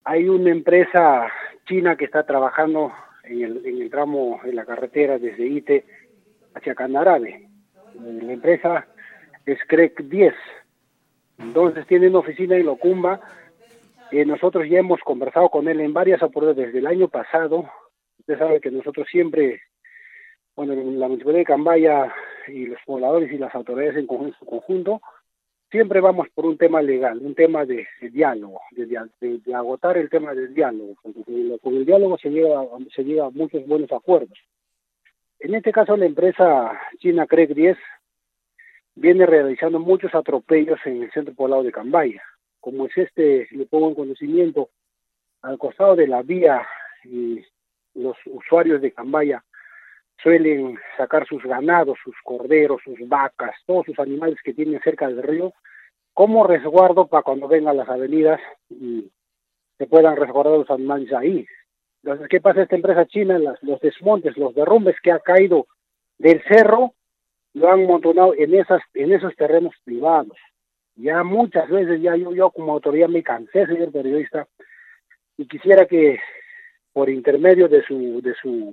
hay una empresa china que está trabajando en el tramo de la carretera desde Ite hacia Canarabe. La empresa es CREC 10. Entonces tiene una oficina en Locumba. Nosotros ya hemos conversado con él en varias oportunidades desde el año pasado. Usted sabe que nosotros siempre, bueno, la Municipalidad de Cambaya y los pobladores y las autoridades en su conjunto, siempre vamos por un tema legal, un tema de diálogo, de agotar el tema del diálogo, porque con el diálogo se llega a muchos buenos acuerdos. En este caso, la empresa china CREC 10 viene realizando muchos atropellos en el centro poblado de Cambaya. Como es le pongo en conocimiento, al costado de la vía, y los usuarios de Cambaya suelen sacar sus ganados, sus corderos, sus vacas, todos sus animales que tienen cerca del río, como resguardo para cuando vengan las avenidas y se puedan resguardar los animales ahí. Entonces, ¿qué pasa? Esta empresa china, los desmontes, los derrumbes que ha caído del cerro, lo han montonado en esos terrenos privados. Ya muchas veces, yo como autoridad me cansé, señor periodista, y quisiera que por intermedio de su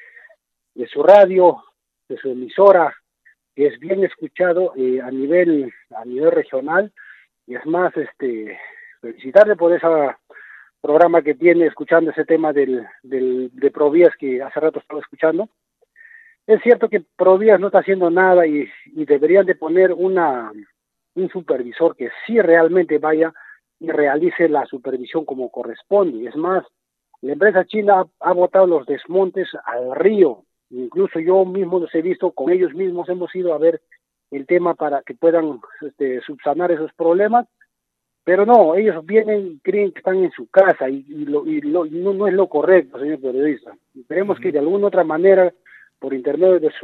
radio, de su emisora, que es bien escuchado a nivel regional, y es más, felicitarle por ese programa que tiene, escuchando ese tema de Provías que hace rato estaba escuchando. Es cierto que Provías no está haciendo nada y deberían de poner un supervisor que sí realmente vaya y realice la supervisión como corresponde. Es más, la empresa china ha botado los desmontes al río. Incluso yo mismo los he visto, con ellos mismos hemos ido a ver el tema para que puedan subsanar esos problemas, pero no, ellos vienen y creen que están en su casa y no es lo correcto, señor periodista. Esperemos que de alguna otra manera, por intermedio de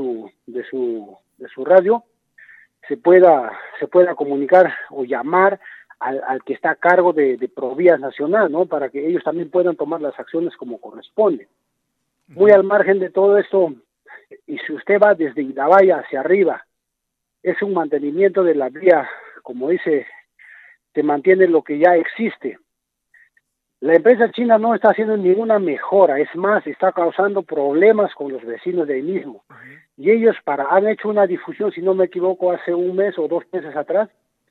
su radio, se pueda comunicar o llamar al que está a cargo de Provías Nacional, ¿no? Para que ellos también puedan tomar las acciones como corresponde. Muy al margen de todo esto, y si usted va desde Indabaya hacia arriba, es un mantenimiento de la vía, como dice, se mantiene lo que ya existe. La empresa china no está haciendo ninguna mejora, es más, está causando problemas con los vecinos de ahí mismo. Y ellos han hecho una difusión, si no me equivoco, hace un mes o 2 meses atrás,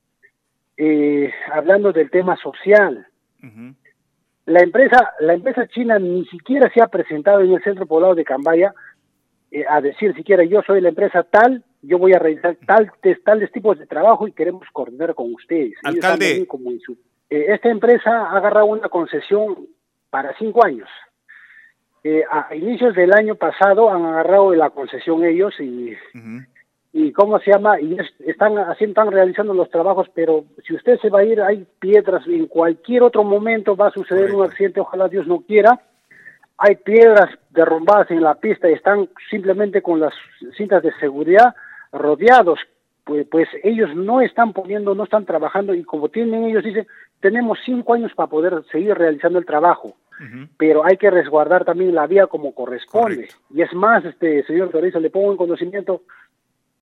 hablando del tema social. La empresa china ni siquiera se ha presentado en el centro poblado de Cambaya a decir siquiera yo soy la empresa tal, yo voy a realizar tales tipos de trabajo y queremos coordinar con ustedes. Alcalde, esta empresa ha agarrado una concesión para 5 años. A inicios del año pasado han agarrado la concesión ellos y ¿cómo se llama? Y están realizando los trabajos, pero si usted se va a ir, hay piedras, en cualquier otro momento va a suceder un accidente, ojalá Dios no quiera. Hay piedras derrumbadas en la pista y están simplemente con las cintas de seguridad rodeados. Pues ellos no están trabajando, y como ellos dicen, tenemos 5 años para poder seguir realizando el trabajo. Pero hay que resguardar también la vía como corresponde. Y es más, señor Toriza, le pongo en conocimiento,